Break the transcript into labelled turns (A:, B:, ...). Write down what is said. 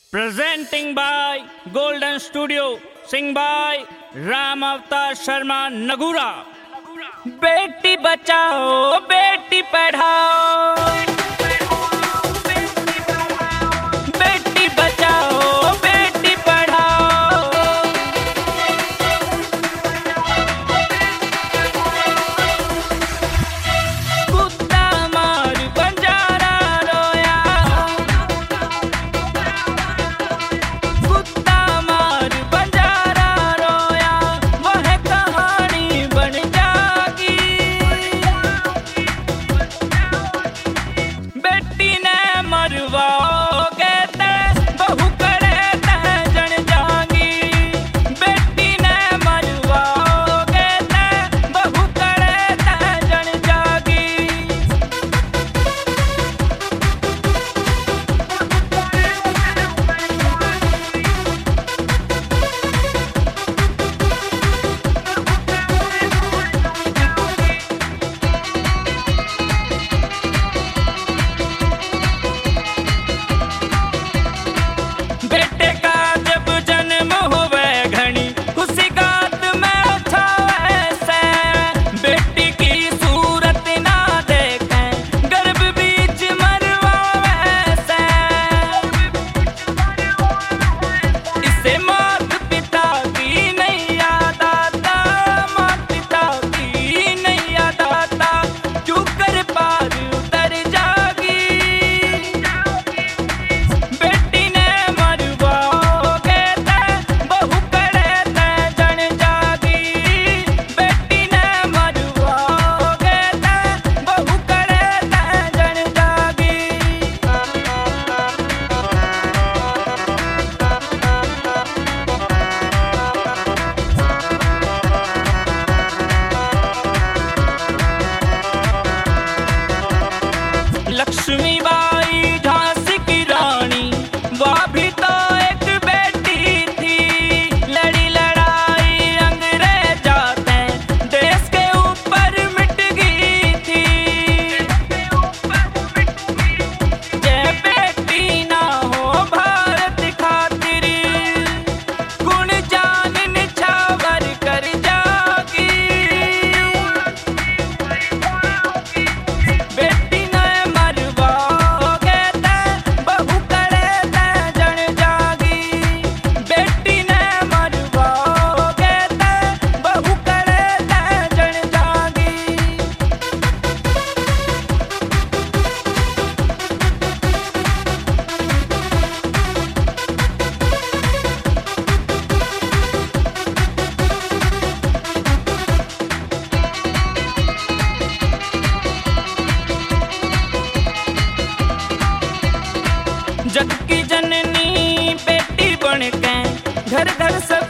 A: Presenting by Golden Studio, sing by Ram Avatar Sharma Nagura. Beti Bachao Beti Padhao, Beti Bachao Beti Padhao, कुत्ता मार बंजारा रोया, कुत्ता मार बंजारा रोया, वह कहानी बन जागी। बेटी ने मरवाओगे ते बहू करे ते जन जागी, बेटी ने मरवाओगे ते बहू करे ते जन जागी। बेटे का जब जन्म होवे घनी खुशी गात में उठावे से, बेटी की सूरत ना देखे गर्भ बीच मरवावे से। इससे मात पिता की नहीं याद आता, मात पिता की नहीं याद आता, क्यों कर पार उतर जागी। बेटी ने मरवाओगे ते बहू करे ते जन जागी, बेटी ने मरवाओगे ते बहू करे ते जन जागी। लक्ष्मीबाई झांसी की रानी, वह भी तो एक बेटी थी, लड़ी लड़ाई अंग्रेज आते देश के ऊपर मिट गई थी। जे बेटी ना हो भारत खातिर, गुण जान निछावर कर जागी। बेटी ने मरवाओगे ते बहू करे ते जन जागी, बेटी ने मरवाओगे ते बहू करे ते जन जागी। जग की जननी बेटी बन के घर घर सब